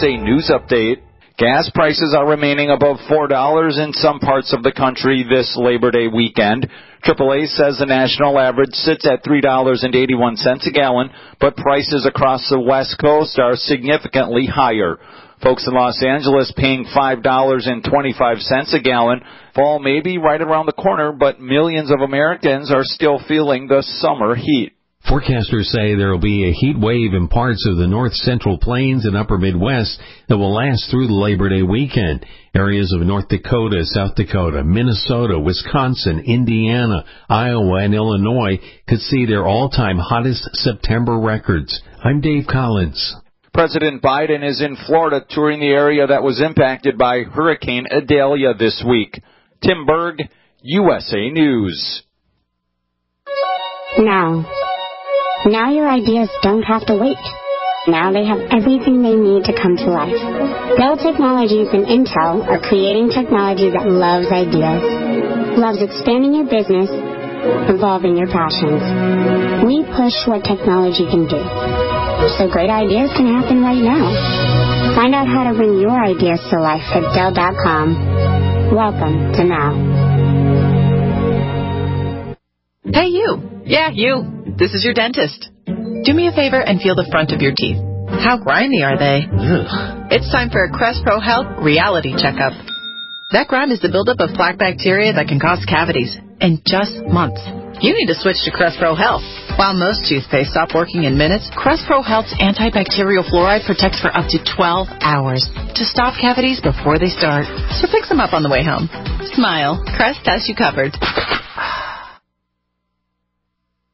USA News Update. Gas prices are remaining above $4 in some parts of the country this Labor Day weekend. AAA says the national average sits at $3.81 a gallon, but prices across the West Coast are significantly higher. Folks in Los Angeles paying $5.25 a gallon. Fall may be right around the corner, but millions of Americans are still feeling the summer heat. Forecasters say there will be a heat wave in parts of the north central plains and upper Midwest that will last through the Labor Day weekend. Areas of North Dakota, South Dakota, Minnesota, Wisconsin, Indiana, Iowa, and Illinois could see their all-time hottest September records. I'm Dave Collins. President Biden is in Florida touring the area that was impacted by Hurricane Idalia this week. Tim Berg, USA News. Now your ideas don't have to wait. Now they have everything they need to come to life. Dell Technologies and Intel are creating technology that loves ideas, loves expanding your business, evolving your passions. We push what technology can do, so great ideas can happen right now. Find out how to bring your ideas to life at Dell.com. Welcome to Now. Hey, you. Yeah, you. This is your dentist. Do me a favor and feel the front of your teeth. How grimy are they? Ugh. It's time for a Crest Pro Health reality checkup. That grime is the buildup of plaque bacteria that can cause cavities in just months. You need to switch to Crest Pro Health. While most toothpaste stop working in minutes, Crest Pro Health's antibacterial fluoride protects for up to 12 hours to stop cavities before they start. So pick some up on the way home. Smile. Crest has you covered.